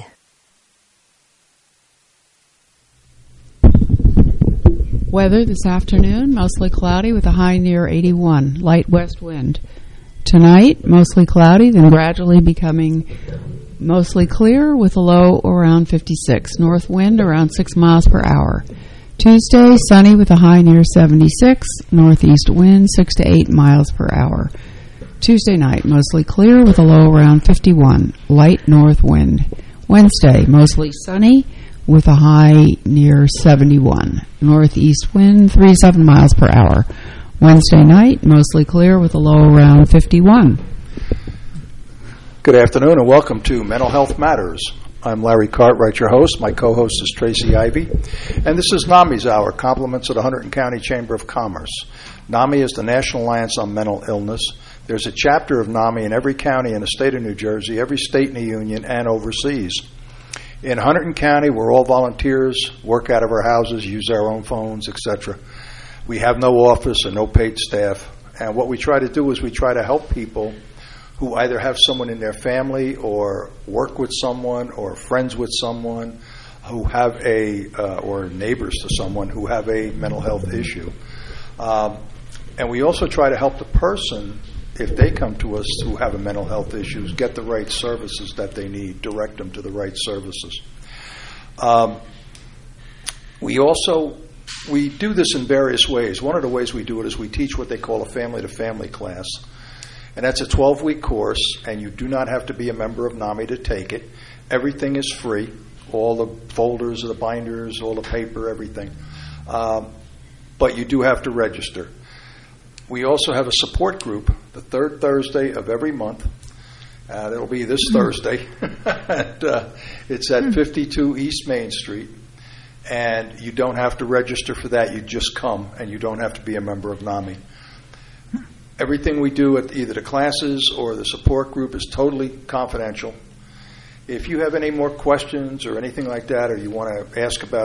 Weather this afternoon, mostly cloudy with a high near eighty-one, light west wind. Tonight, mostly cloudy, then gradually becoming mostly clear with a low around fifty-six. North wind around six miles per hour. Tuesday, sunny with a high near seventy-six. Northeast wind six to eight miles per hour. Tuesday night, mostly clear with a low around fifty-one. Light north wind. Wednesday, mostly sunny with a high near seventy-one. Northeast wind three to seven miles per hour. Wednesday night, mostly clear with a low around fifty-one. Good afternoon and welcome to Mental Health Matters. I'm Larry Cartwright, your host. My co-host is Tracy Ivy. And this is NAMI's Hour, compliments of the Hunterdon County Chamber of Commerce. NAMI is the National Alliance on Mental Illness. There's a chapter of NAMI in every county in the state of New Jersey, every state in the union, and overseas. In Hunterdon County, we're all volunteers, work out of our houses, use our own phones, et cetera. We have no office or no paid staff. And what we try to do is we try to help people who either have someone in their family or work with someone or friends with someone who have a, uh, or neighbors to someone who have a mental health issue. Um, and we also try to help the person, if they come to us who have a mental health issue, get the right services that they need, direct them to the right services. Um, we also, we do this in various ways. One of the ways we do it is we teach what they call a family-to-family class. And that's a twelve-week course, and you do not have to be a member of NAMI to take it. Everything is free, all the folders, the binders, all the paper, everything. Um, but you do have to register. We also have a support group the third Thursday of every month. Uh, it'll be this Thursday. and, uh, it's at fifty-two East Main Street. And you don't have to register for that. You just come, and you don't have to be a member of NAMI. Everything we do at either the classes or the support group is totally confidential. If you have any more questions or anything like that, or you want to ask about